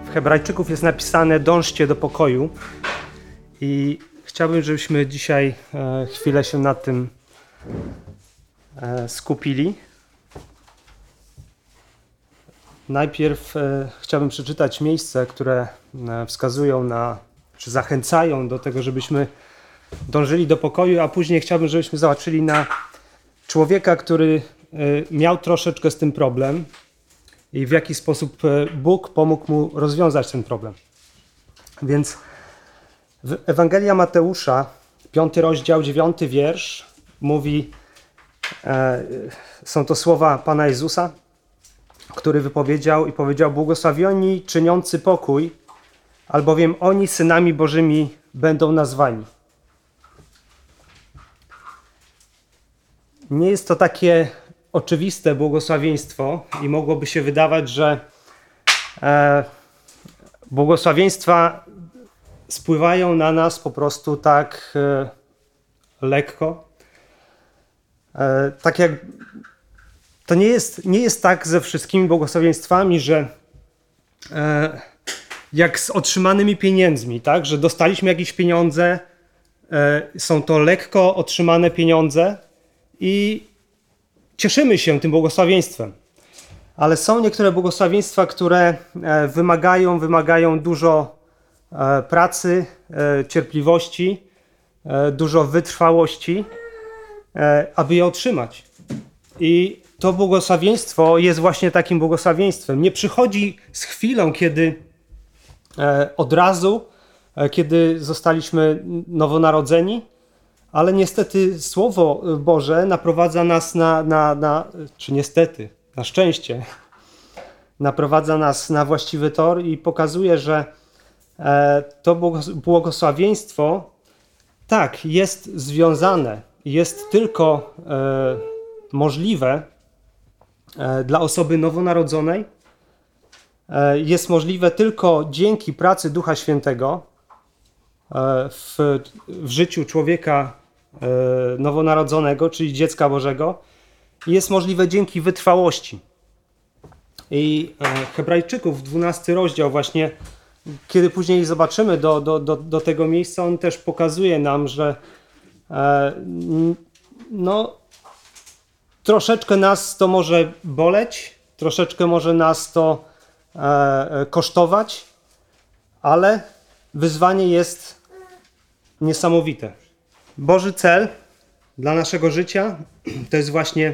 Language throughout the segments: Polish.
Hebrajczyków jest napisane: dążcie do pokoju. I chciałbym, żebyśmy dzisiaj chwilę się nad tym skupili. Najpierw chciałbym przeczytać miejsce, które wskazują na, czy zachęcają do tego, żebyśmy dążyli do pokoju, a później chciałbym, żebyśmy zobaczyli na człowieka, który miał troszeczkę z tym problem i w jaki sposób Bóg pomógł mu rozwiązać ten problem. Więc Ewangelia Mateusza, 5 rozdział, 9 wiersz mówi, są to słowa Pana Jezusa, który wypowiedział i powiedział: błogosławieni czyniący pokój, albowiem oni synami Bożymi będą nazwani. Nie jest to takie oczywiste błogosławieństwo i mogłoby się wydawać, że błogosławieństwa spływają na nas po prostu tak lekko. Tak jak to nie jest tak ze wszystkimi błogosławieństwami, że jak z otrzymanymi pieniędzmi, tak, że dostaliśmy jakieś pieniądze, są to lekko otrzymane pieniądze i cieszymy się tym błogosławieństwem. Ale są niektóre błogosławieństwa, które wymagają dużo pracy, cierpliwości, dużo wytrwałości, aby je otrzymać. I to błogosławieństwo jest właśnie takim błogosławieństwem. Nie przychodzi z chwilą, kiedy od razu, kiedy zostaliśmy nowonarodzeni, ale niestety Słowo Boże naprowadza nas czy niestety, na szczęście, naprowadza nas na właściwy tor i pokazuje, że to błogosławieństwo tak, jest związane, jest tylko możliwe dla osoby nowonarodzonej, jest możliwe tylko dzięki pracy Ducha Świętego w życiu człowieka nowonarodzonego, czyli dziecka Bożego, jest możliwe dzięki wytrwałości. I Hebrajczyków, 12 rozdział właśnie, kiedy później zobaczymy do tego miejsca, on też pokazuje nam, że troszeczkę nas to może boleć, troszeczkę może nas to kosztować, ale wyzwanie jest niesamowite. Boży cel dla naszego życia to jest właśnie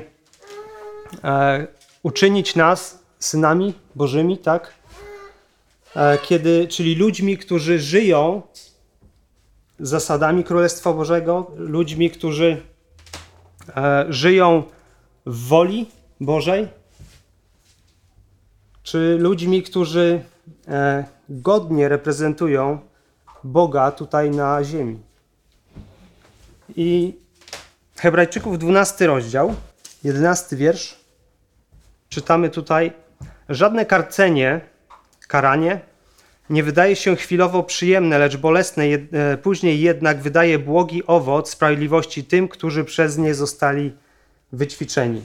uczynić nas synami Bożymi, tak? Czyli ludźmi, którzy żyją zasadami Królestwa Bożego, ludźmi, którzy żyją w woli Bożej, czy ludźmi, którzy godnie reprezentują Boga tutaj na ziemi. I Hebrajczyków 12 rozdział, 11 wiersz, czytamy tutaj: żadne karanie nie wydaje się chwilowo przyjemne, lecz bolesne, później jednak wydaje błogi owoc sprawiedliwości tym, którzy przez nie zostali wyćwiczeni.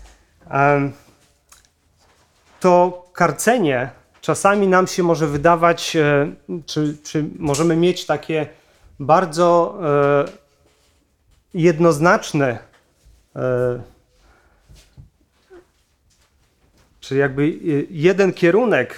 To karcenie czasami nam się może wydawać, czy możemy mieć takie bardzo jednoznaczne, czy jakby jeden kierunek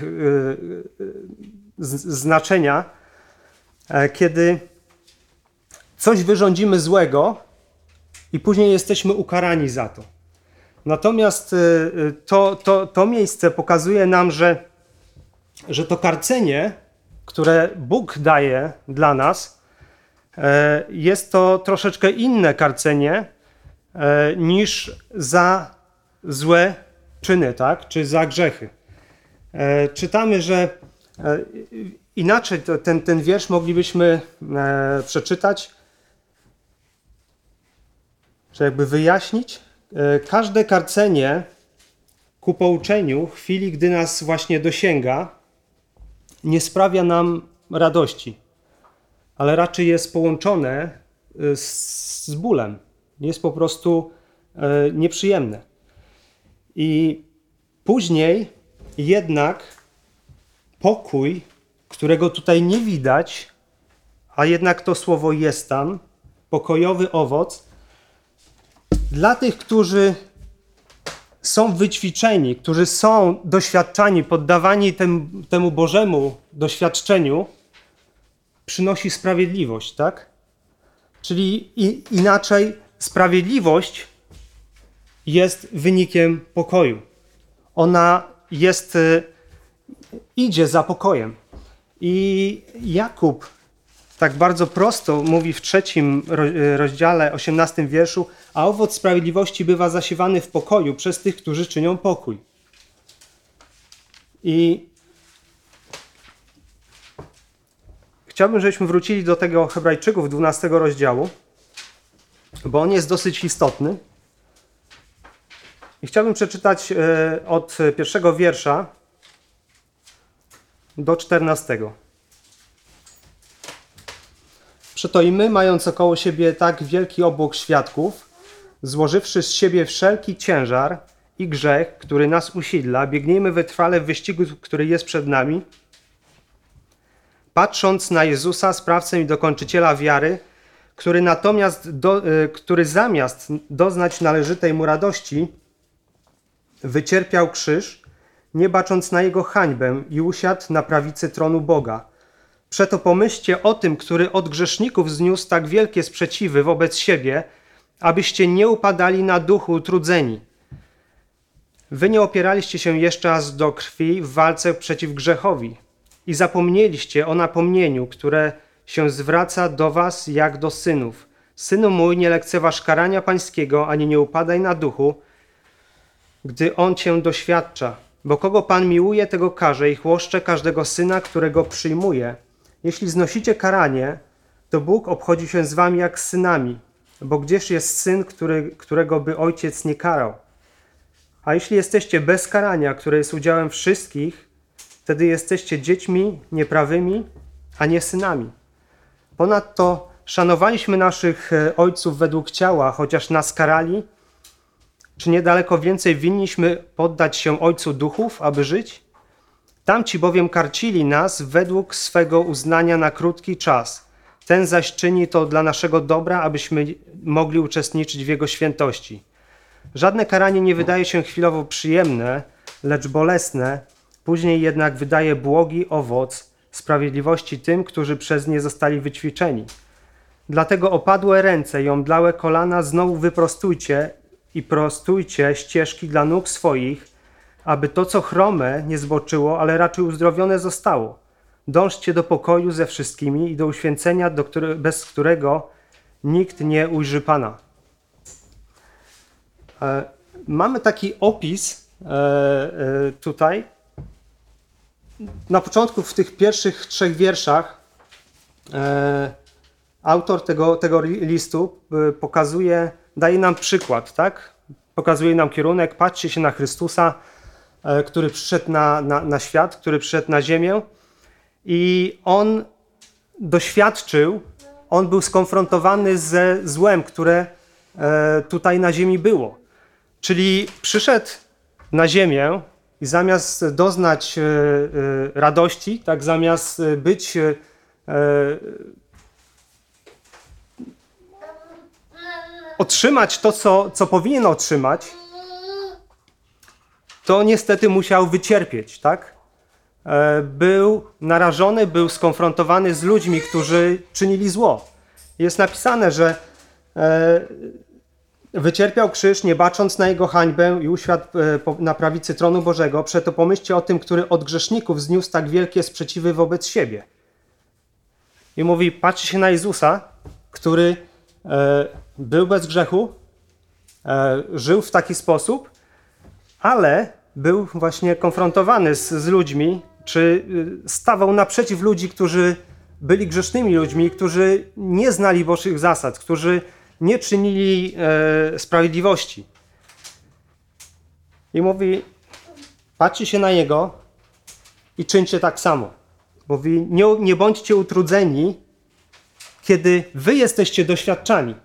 znaczenia, kiedy coś wyrządzimy złego i później jesteśmy ukarani za to. Natomiast to miejsce pokazuje nam, że to karcenie, które Bóg daje dla nas, jest to troszeczkę inne karcenie niż za złe czyny, tak? Czy za grzechy. Czytamy, że inaczej ten wiersz moglibyśmy przeczytać, czy jakby wyjaśnić. Każde karcenie ku pouczeniu, w chwili, gdy nas właśnie dosięga, nie sprawia nam radości, ale raczej jest połączone z bólem. Jest po prostu nieprzyjemne. I później jednak pokój, którego tutaj nie widać, a jednak to słowo jest tam, pokojowy owoc, dla tych, którzy są wyćwiczeni, którzy są doświadczani, poddawani temu Bożemu doświadczeniu, przynosi sprawiedliwość, tak? Czyli inaczej sprawiedliwość jest wynikiem pokoju. Ona idzie za pokojem. I Jakub tak bardzo prosto mówi w 3 rozdziale, 18 wierszu, a owoc sprawiedliwości bywa zasiewany w pokoju przez tych, którzy czynią pokój. I chciałbym, żebyśmy wrócili do tego Hebrajczyków 12 rozdziału, bo on jest dosyć istotny. I chciałbym przeczytać od 1 wiersza do 14. Przeto i my, mając około siebie tak wielki obłok świadków, złożywszy z siebie wszelki ciężar i grzech, który nas usidla, biegnijmy wytrwale w wyścigu, który jest przed nami, patrząc na Jezusa, sprawcę i dokończyciela wiary, który zamiast doznać należytej mu radości, wycierpiał krzyż, nie bacząc na jego hańbę i usiadł na prawicy tronu Boga. Przeto pomyślcie o tym, który od grzeszników zniósł tak wielkie sprzeciwy wobec siebie, abyście nie upadali na duchu utrudzeni. Wy nie opieraliście się jeszcze aż do krwi w walce przeciw grzechowi i zapomnieliście o napomnieniu, które się zwraca do was jak do synów. Synu mój, nie lekceważ karania pańskiego, ani nie upadaj na duchu, gdy on cię doświadcza. Bo kogo Pan miłuje, tego karze i chłoszcze każdego syna, którego przyjmuje. Jeśli znosicie karanie, to Bóg obchodzi się z wami jak z synami. Bo gdzież jest syn, którego by ojciec nie karał? A jeśli jesteście bez karania, które jest udziałem wszystkich, wtedy jesteście dziećmi nieprawymi, a nie synami. Ponadto szanowaliśmy naszych ojców według ciała, chociaż nas karali. Czy niedaleko więcej winniśmy poddać się Ojcu Duchów, aby żyć? Tamci bowiem karcili nas według swego uznania na krótki czas. Ten zaś czyni to dla naszego dobra, abyśmy mogli uczestniczyć w Jego świętości. Żadne karanie nie wydaje się chwilowo przyjemne, lecz bolesne, później jednak wydaje błogi owoc sprawiedliwości tym, którzy przez nie zostali wyćwiczeni. Dlatego opadłe ręce i omdlałe kolana znowu wyprostujcie i prostujcie ścieżki dla nóg swoich, aby to, co chrome, nie zboczyło, ale raczej uzdrowione zostało. Dążcie do pokoju ze wszystkimi i do uświęcenia, bez którego nikt nie ujrzy Pana. Mamy taki opis tutaj. Na początku, w tych pierwszych 3 wierszach, autor tego listu daje nam przykład, tak? Pokazuje nam kierunek, patrzcie się na Chrystusa, który przyszedł na świat, który przyszedł na ziemię i On doświadczył, On był skonfrontowany ze złem, które tutaj na ziemi było. Czyli przyszedł na ziemię i zamiast doznać radości, tak, zamiast być otrzymać to, co powinien otrzymać, to niestety musiał wycierpieć, tak? Był narażony, był skonfrontowany z ludźmi, którzy czynili zło. Jest napisane, że wycierpiał krzyż, nie bacząc na jego hańbę i usiadł na prawicy tronu Bożego. Przeto pomyślcie o tym, który od grzeszników zniósł tak wielkie sprzeciwy wobec siebie. I mówi, patrzy się na Jezusa, który był bez grzechu, żył w taki sposób, ale był właśnie konfrontowany z ludźmi, czy stawał naprzeciw ludzi, którzy byli grzesznymi ludźmi, którzy nie znali Bożych zasad, którzy nie czynili sprawiedliwości. I mówi, patrzy się na Niego i czyńcie tak samo. Mówi, nie bądźcie utrudzeni, kiedy wy jesteście doświadczani.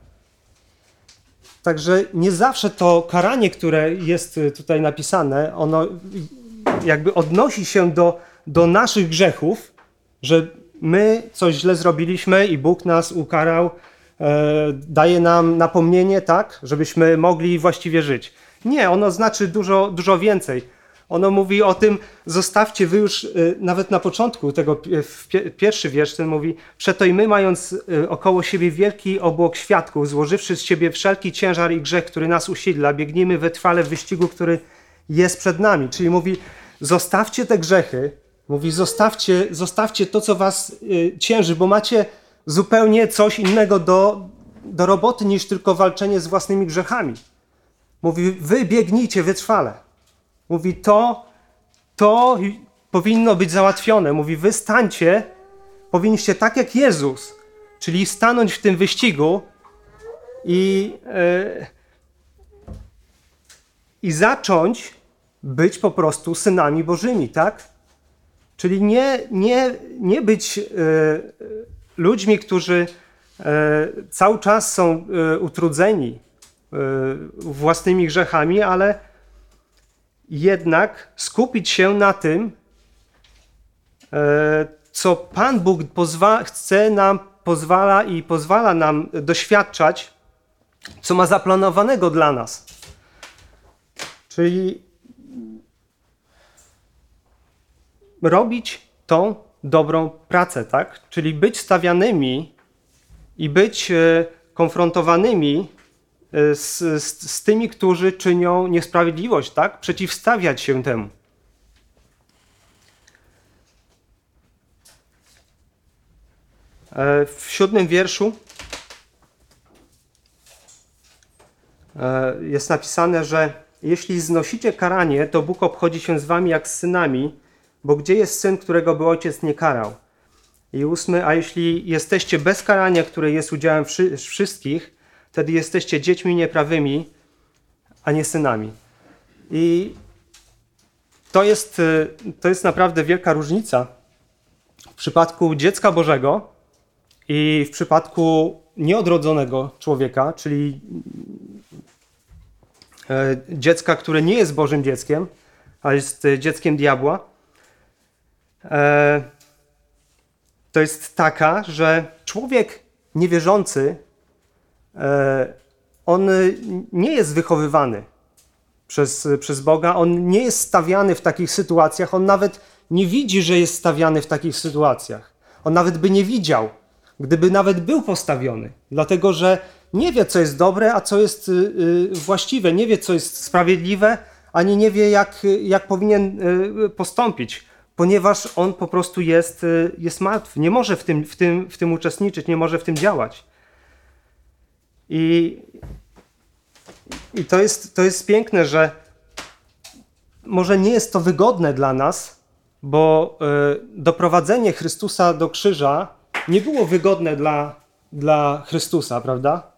Także nie zawsze to karanie, które jest tutaj napisane, ono jakby odnosi się do naszych grzechów, że my coś źle zrobiliśmy i Bóg nas ukarał, daje nam napomnienie, tak, żebyśmy mogli właściwie żyć. Nie, ono znaczy dużo więcej. Ono mówi o tym, zostawcie wy już, nawet na początku tego, pierwszy wiersz ten mówi, przeto i my, mając około siebie wielki obłok świadków, złożywszy z siebie wszelki ciężar i grzech, który nas usidla, biegnijmy wytrwale w wyścigu, który jest przed nami. Czyli mówi, zostawcie te grzechy, mówi, zostawcie to, co was cięży, bo macie zupełnie coś innego do roboty niż tylko walczenie z własnymi grzechami. Mówi, wy biegnijcie wytrwale. Mówi, to powinno być załatwione. Mówi, wy stańcie, powinniście tak jak Jezus, czyli stanąć w tym wyścigu i zacząć być po prostu synami Bożymi, tak? Czyli nie być ludźmi, którzy cały czas są utrudzeni własnymi grzechami, ale jednak skupić się na tym, co Pan Bóg pozwala nam doświadczać, co ma zaplanowanego dla nas. Czyli robić tą dobrą pracę, tak? Czyli być stawianymi i być konfrontowanymi z tymi, którzy czynią niesprawiedliwość, tak? Przeciwstawiać się temu. W 7 wierszu jest napisane, że jeśli znosicie karanie, to Bóg obchodzi się z wami jak z synami, bo gdzie jest syn, którego by ojciec nie karał? I 8, a jeśli jesteście bez karania, które jest udziałem wszystkich, wtedy jesteście dziećmi nieprawymi, a nie synami. I to jest naprawdę wielka różnica w przypadku dziecka Bożego i w przypadku nieodrodzonego człowieka, czyli dziecka, które nie jest Bożym dzieckiem, a jest dzieckiem diabła. To jest taka, że człowiek niewierzący, on nie jest wychowywany przez Boga, on nie jest stawiany w takich sytuacjach, on nawet nie widzi, że jest stawiany w takich sytuacjach. On nawet by nie widział, gdyby nawet był postawiony, dlatego że nie wie, co jest dobre, a co jest właściwe, nie wie, co jest sprawiedliwe, ani nie wie, jak powinien postąpić, ponieważ on po prostu jest martwy, nie może w tym uczestniczyć, nie może w tym działać. I to jest piękne, że może nie jest to wygodne dla nas, bo doprowadzenie Chrystusa do krzyża nie było wygodne dla Chrystusa, prawda?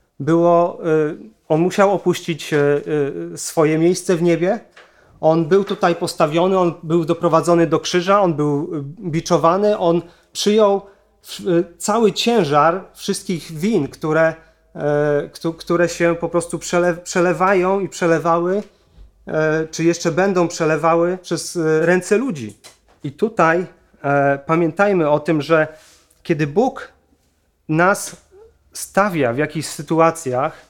On musiał opuścić swoje miejsce w niebie, on był tutaj postawiony, on był doprowadzony do krzyża, on był biczowany, on przyjął cały ciężar wszystkich win, które się po prostu przelewają i przelewały, czy jeszcze będą przelewały przez ręce ludzi. I tutaj pamiętajmy o tym, że kiedy Bóg nas stawia w jakichś sytuacjach,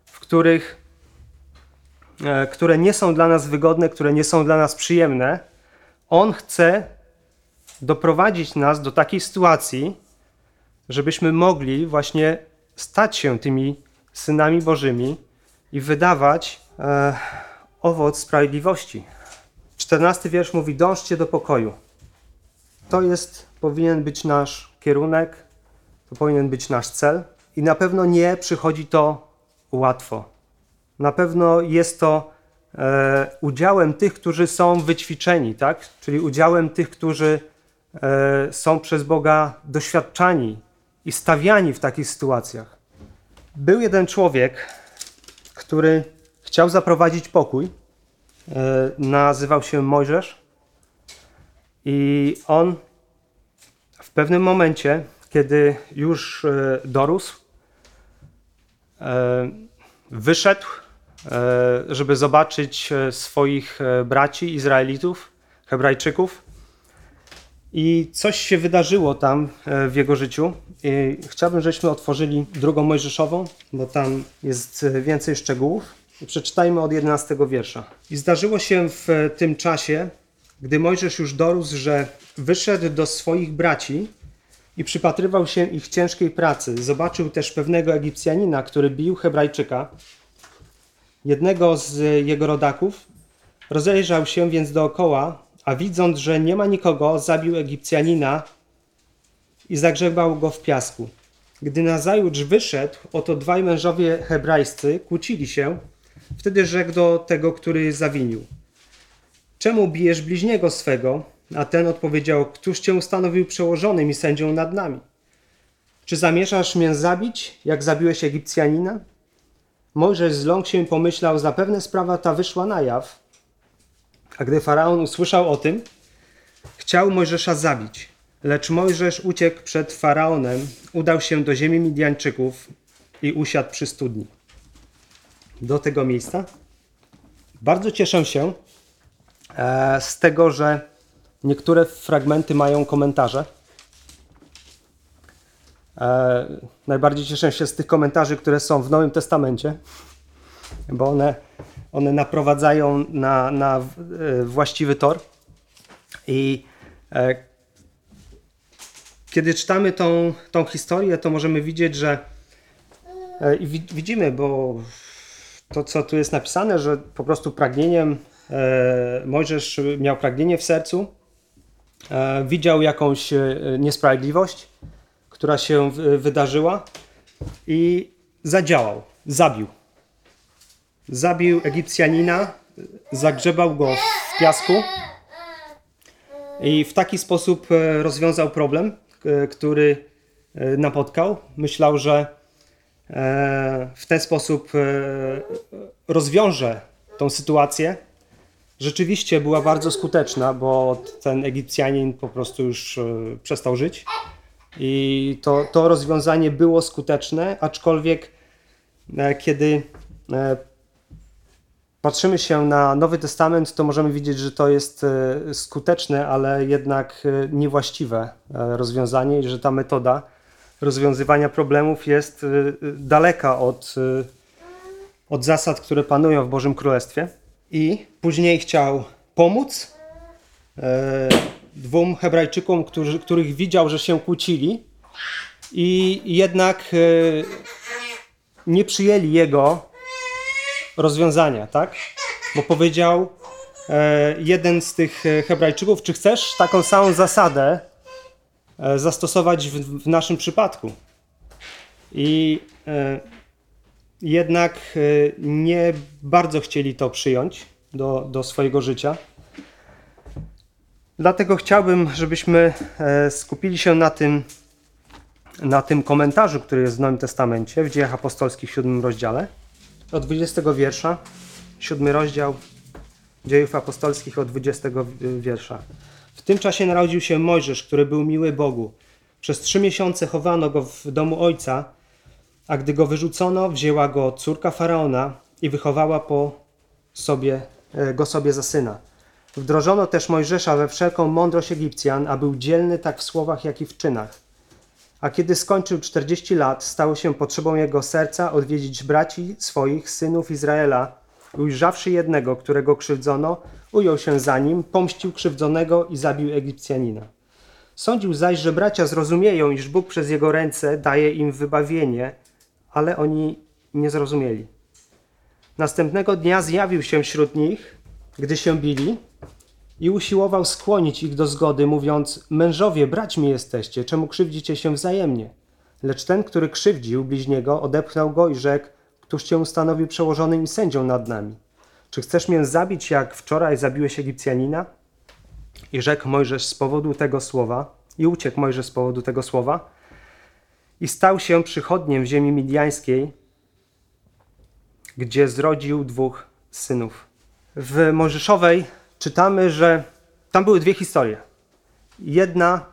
które nie są dla nas wygodne, które nie są dla nas przyjemne, On chce doprowadzić nas do takiej sytuacji, żebyśmy mogli właśnie stać się tymi synami Bożymi i wydawać owoc sprawiedliwości. 14 wiersz mówi, dążcie do pokoju. To powinien być nasz kierunek, to powinien być nasz cel i na pewno nie przychodzi to łatwo. Na pewno jest to udziałem tych, którzy są wyćwiczeni, tak? Czyli udziałem tych, którzy są przez Boga doświadczani i stawiani w takich sytuacjach. Był jeden człowiek, który chciał zaprowadzić pokój. Nazywał się Mojżesz i on w pewnym momencie, kiedy już dorósł, wyszedł, żeby zobaczyć swoich braci Izraelitów, Hebrajczyków I coś się wydarzyło tam w jego życiu. I chciałbym, żebyśmy otworzyli drugą Mojżeszową, bo tam jest więcej szczegółów. I przeczytajmy od 11 wiersza. I zdarzyło się w tym czasie, gdy Mojżesz już dorósł, że wyszedł do swoich braci i przypatrywał się ich ciężkiej pracy. Zobaczył też pewnego Egipcjanina, który bił Hebrajczyka, jednego z jego rodaków. Rozejrzał się więc dookoła, a widząc, że nie ma nikogo, zabił Egipcjanina i zagrzebał go w piasku. Gdy nazajutrz wyszedł, oto dwaj mężowie hebrajscy kłócili się. Wtedy rzekł do tego, który zawinił: czemu bijesz bliźniego swego? A ten odpowiedział: któż cię ustanowił przełożonym i sędzią nad nami? Czy zamierzasz mnie zabić, jak zabiłeś Egipcjanina? Mojżesz zląkł się i pomyślał: zapewne sprawa ta wyszła na jaw. A gdy Faraon usłyszał o tym, chciał Mojżesza zabić. Lecz Mojżesz uciekł przed Faraonem, udał się do ziemi Midjańczyków i usiadł przy studni. Do tego miejsca. Bardzo cieszę się z tego, że niektóre fragmenty mają komentarze. Najbardziej cieszę się z tych komentarzy, które są w Nowym Testamencie, bo one naprowadzają na właściwy tor. I kiedy czytamy tą historię, to możemy widzieć, że i widzimy, bo to, co tu jest napisane, że po prostu pragnieniem Mojżesz miał pragnienie w sercu, widział jakąś niesprawiedliwość, która się wydarzyła i zadziałał, zabił. Zabił Egipcjanina, zagrzebał go w piasku i w taki sposób rozwiązał problem, który napotkał. Myślał, że w ten sposób rozwiąże tą sytuację. Rzeczywiście była bardzo skuteczna, bo ten Egipcjanin po prostu już przestał żyć i to rozwiązanie było skuteczne, aczkolwiek kiedy patrzymy się na Nowy Testament, to możemy widzieć, że to jest skuteczne, ale jednak niewłaściwe rozwiązanie i że ta metoda rozwiązywania problemów jest daleka od zasad, które panują w Bożym Królestwie. I później chciał pomóc dwóm Hebrajczykom, których widział, że się kłócili i jednak nie przyjęli jego rozwiązania, tak? Bo powiedział jeden z tych Hebrajczyków: czy chcesz taką samą zasadę zastosować w naszym przypadku? I jednak nie bardzo chcieli to przyjąć do swojego życia. Dlatego chciałbym, żebyśmy skupili się na tym komentarzu, który jest w Nowym Testamencie, w Dziejach Apostolskich w 7 rozdziale. Od 20 wiersza, 7 rozdział Dziejów Apostolskich od 20 wiersza. W tym czasie narodził się Mojżesz, który był miły Bogu. Przez 3 miesiące chowano go w domu ojca, a gdy go wyrzucono, wzięła go córka Faraona i wychowała go sobie za syna. Wdrożono też Mojżesza we wszelką mądrość Egipcjan, a był dzielny tak w słowach, jak i w czynach. A kiedy skończył 40 lat, stało się potrzebą jego serca odwiedzić braci swoich, synów Izraela. Ujrzawszy jednego, którego krzywdzono, ujął się za nim, pomścił krzywdzonego i zabił Egipcjanina. Sądził zaś, że bracia zrozumieją, iż Bóg przez jego ręce daje im wybawienie, ale oni nie zrozumieli. Następnego dnia zjawił się wśród nich, gdy się bili, i usiłował skłonić ich do zgody, mówiąc: mężowie, braćmi jesteście, czemu krzywdzicie się wzajemnie? Lecz ten, który krzywdził bliźniego, odepchnął go i rzekł: któż cię ustanowił przełożonym i sędzią nad nami? Czy chcesz mnie zabić, jak wczoraj zabiłeś Egipcjanina? I rzekł Mojżesz z powodu tego słowa, i uciekł Mojżesz z powodu tego słowa, i stał się przychodniem w ziemi midjańskiej, gdzie zrodził 2 synów. W Mojżeszowej czytamy, że tam były 2 historie. Jedna,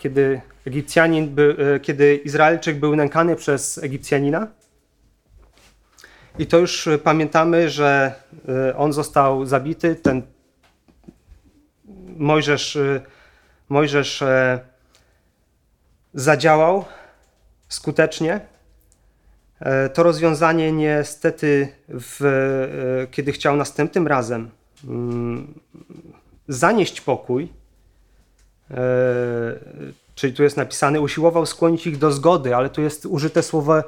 kiedy Izraelczyk był nękany przez Egipcjanina. I to już pamiętamy, że on został zabity. Ten Mojżesz zadziałał skutecznie. To rozwiązanie niestety, kiedy chciał następnym razem zanieść pokój, czyli tu jest napisane, usiłował skłonić ich do zgody, ale tu jest użyte słowo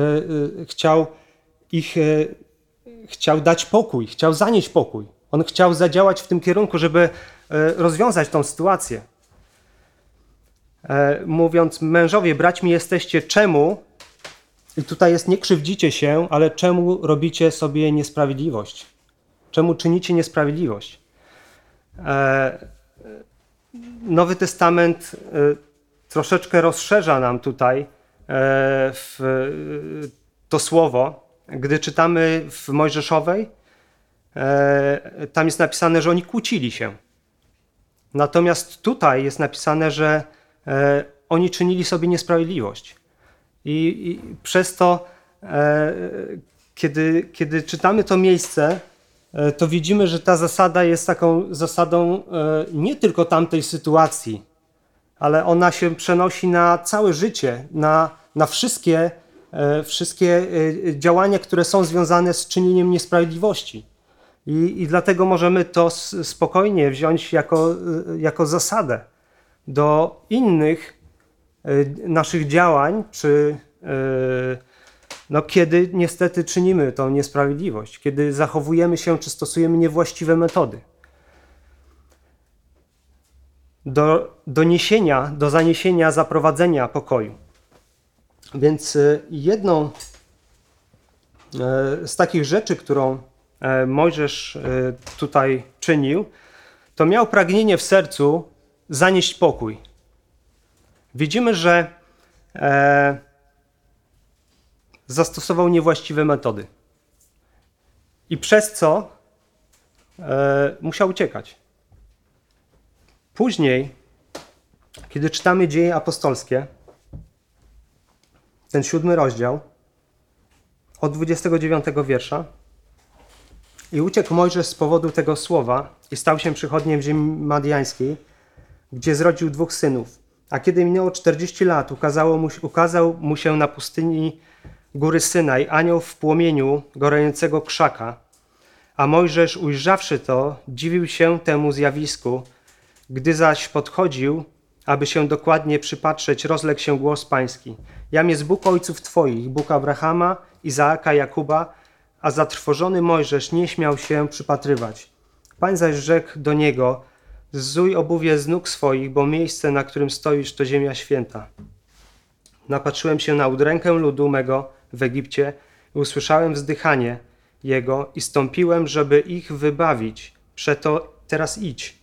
chciał dać pokój, chciał zanieść pokój. On chciał zadziałać w tym kierunku, żeby rozwiązać tą sytuację. Mówiąc, mężowie, braćmi jesteście, czemu, i tutaj jest nie krzywdzicie się, ale czemu robicie sobie niesprawiedliwość? Czemu czynicie niesprawiedliwość? Nowy Testament troszeczkę rozszerza nam tutaj to słowo. Gdy czytamy w Mojżeszowej, tam jest napisane, że oni kłócili się. Natomiast tutaj jest napisane, że oni czynili sobie niesprawiedliwość. I przez to, kiedy czytamy to miejsce, to widzimy, że ta zasada jest taką zasadą nie tylko tamtej sytuacji, ale ona się przenosi na całe życie, na wszystkie działania, które są związane z czynieniem niesprawiedliwości. I dlatego możemy to spokojnie wziąć jako zasadę do innych naszych działań, czy kiedy niestety czynimy tą niesprawiedliwość, kiedy zachowujemy się, czy stosujemy niewłaściwe metody. Do zaniesienia, zaprowadzenia pokoju. Więc jedną z takich rzeczy, którą Mojżesz tutaj czynił, to miał pragnienie w sercu zanieść pokój. Widzimy, że zastosował niewłaściwe metody. I przez co musiał uciekać. Później, kiedy czytamy Dzieje Apostolskie, ten 7 rozdział, od 29 wiersza, i uciekł Mojżesz z powodu tego słowa i stał się przychodniem w ziemi madiańskiej, gdzie zrodził 2 synów. A kiedy minęło 40 lat, ukazał mu się na pustyni góry Synaj anioł w płomieniu gorącego krzaka. A Mojżesz, ujrzawszy to, dziwił się temu zjawisku. Gdy zaś podchodził, aby się dokładnie przypatrzeć, rozległ się głos pański. Jam jest Bóg ojców twoich, Bóg Abrahama, Izaaka, Jakuba, a zatrwożony Mojżesz nie śmiał się przypatrywać. Pan zaś rzekł do niego, zzuj obuwie z nóg swoich, bo miejsce, na którym stoisz, to ziemia święta. Napatrzyłem się na udrękę ludu mego w Egipcie i usłyszałem wzdychanie jego i stąpiłem, żeby ich wybawić. Przeto teraz idź.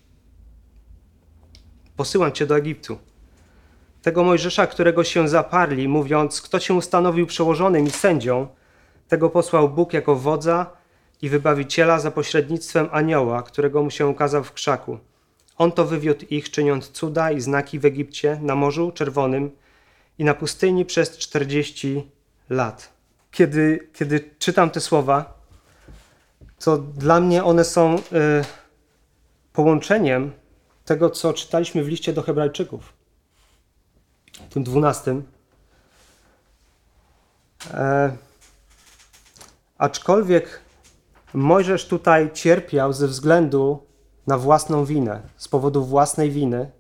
Posyłam cię do Egiptu. Tego Mojżesza, którego się zaparli, mówiąc, kto cię ustanowił przełożonym i sędzią, tego posłał Bóg jako wodza i wybawiciela za pośrednictwem anioła, którego mu się ukazał w krzaku. On to wywiódł ich, czyniąc cuda i znaki w Egipcie, na Morzu Czerwonym i na pustyni przez 40 lat. Kiedy czytam te słowa, to dla mnie one są połączeniem tego, co czytaliśmy w liście do Hebrajczyków, tym 12. Aczkolwiek Mojżesz tutaj cierpiał ze względu na własną winę, z powodu własnej winy.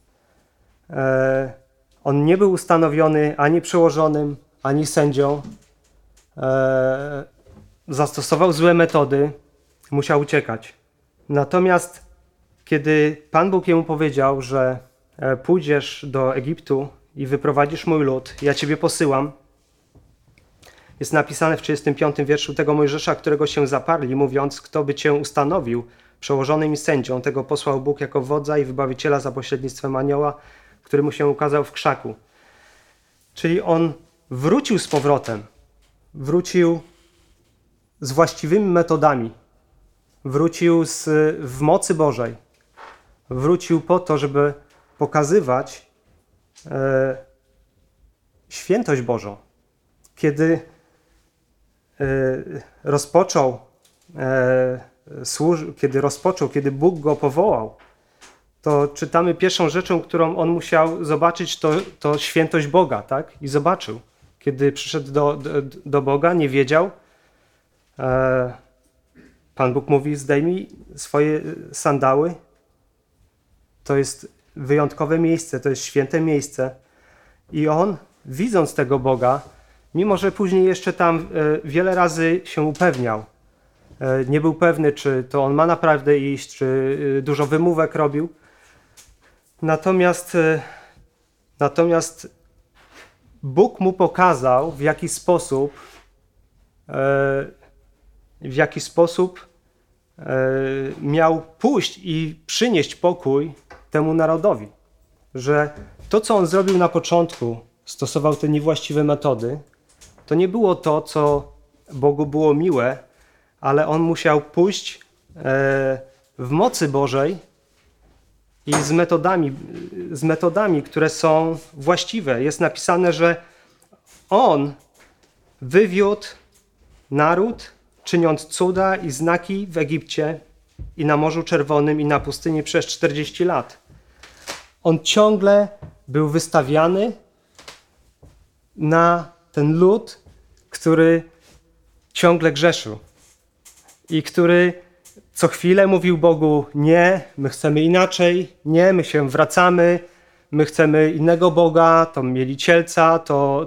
On nie był ustanowiony ani przełożonym, ani sędzią. Zastosował złe metody, musiał uciekać. Natomiast kiedy Pan Bóg jemu powiedział, że pójdziesz do Egiptu i wyprowadzisz mój lud, ja ciebie posyłam, jest napisane w 35 wierszu, tego Mojżesza, którego się zaparli, mówiąc, kto by cię ustanowił przełożonym i sędzią, tego posłał Bóg jako wodza i wybawiciela za pośrednictwem anioła, który mu się ukazał w krzaku. Czyli on wrócił z powrotem, wrócił z właściwymi metodami, wrócił w mocy Bożej, wrócił po to, żeby pokazywać świętość Bożą. Kiedy rozpoczął, kiedy Bóg go powołał, to czytamy pierwszą rzeczą, którą on musiał zobaczyć, to świętość Boga, tak? I zobaczył. Kiedy przyszedł do Boga, nie wiedział. Pan Bóg mówi, zdejmij swoje sandały. To jest wyjątkowe miejsce, to jest święte miejsce. I on, widząc tego Boga, mimo że później jeszcze tam wiele razy się upewniał, nie był pewny, czy to on ma naprawdę iść, czy dużo wymówek robił. Natomiast Bóg mu pokazał, w jaki sposób miał pójść i przynieść pokój temu narodowi. Że to, co on zrobił na początku, stosował te niewłaściwe metody, to nie było to, co Bogu było miłe, ale on musiał pójść w mocy Bożej i z metodami, które są właściwe. Jest napisane, że on wywiódł naród, czyniąc cuda i znaki w Egipcie i na Morzu Czerwonym i na pustyni przez 40 lat. On ciągle był wystawiany na ten lud, który ciągle grzeszył i który co chwilę mówił Bogu: nie, my chcemy inaczej, nie, my się wracamy, my chcemy innego Boga, to Mielicielca,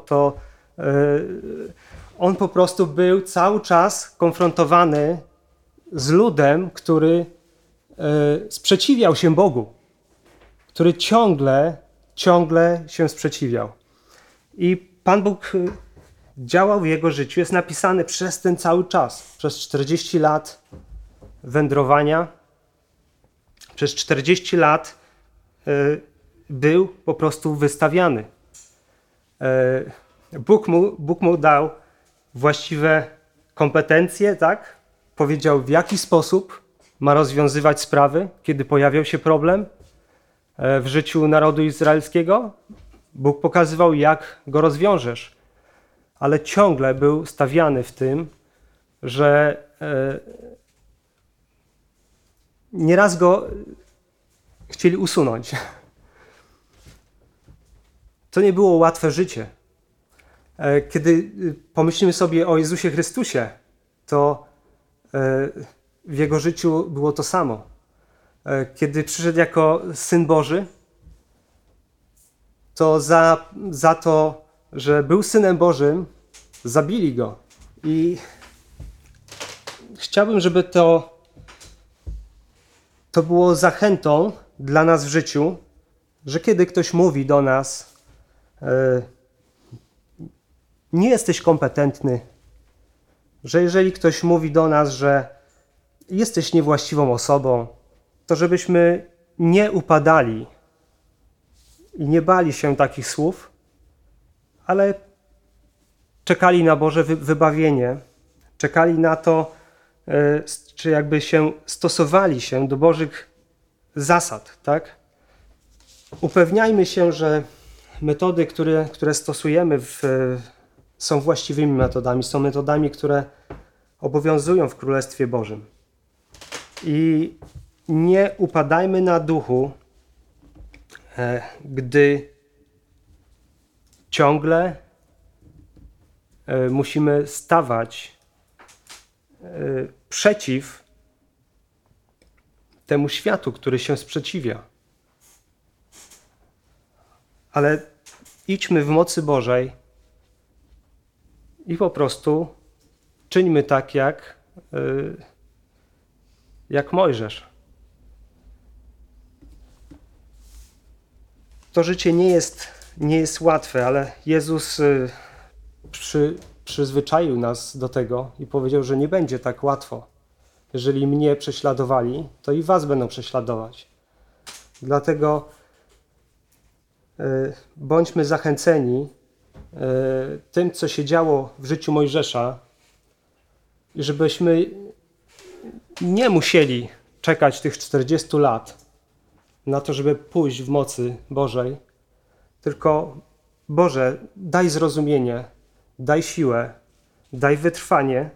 on po prostu był cały czas konfrontowany z ludem, który sprzeciwiał się Bogu, który ciągle się sprzeciwiał. I Pan Bóg działał w jego życiu, jest napisane przez ten cały czas, przez 40 lat wędrowania, przez 40 lat był po prostu wystawiany. Bóg mu dał właściwe kompetencje, tak? Powiedział, w jaki sposób ma rozwiązywać sprawy, kiedy pojawiał się problem w życiu narodu izraelskiego. Bóg pokazywał, jak go rozwiążesz, ale ciągle był stawiany w tym, że nieraz go chcieli usunąć. To nie było łatwe życie. Kiedy pomyślimy sobie o Jezusie Chrystusie, to w Jego życiu było to samo. Kiedy przyszedł jako Syn Boży, to za to, że był Synem Bożym, zabili Go. I chciałbym, żeby to było zachętą dla nas w życiu, że kiedy ktoś mówi do nas: nie jesteś kompetentny, że jeżeli ktoś mówi do nas, że jesteś niewłaściwą osobą, to żebyśmy nie upadali i nie bali się takich słów, ale czekali na Boże wybawienie, czekali na to, czy jakby się stosowali się do Bożych zasad, tak? Upewniajmy się, że metody, które stosujemy są właściwymi metodami, są metodami, które obowiązują w Królestwie Bożym. I nie upadajmy na duchu, gdy ciągle musimy stawać przeciw temu światu, który się sprzeciwia. Ale idźmy w mocy Bożej i po prostu czyńmy tak, jak Mojżesz. To życie nie jest łatwe, ale Jezus przyzwyczaił nas do tego i powiedział, że nie będzie tak łatwo. Jeżeli mnie prześladowali, to i was będą prześladować. Dlatego bądźmy zachęceni tym, co się działo w życiu Mojżesza, i żebyśmy nie musieli czekać tych 40 lat na to, żeby pójść w mocy Bożej, tylko Boże, daj zrozumienie, daj siłę, daj wytrwanie,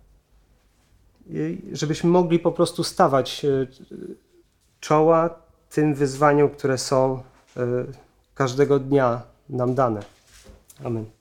żebyśmy mogli po prostu stawać czoła tym wyzwaniom, które są każdego dnia nam dane. Amen.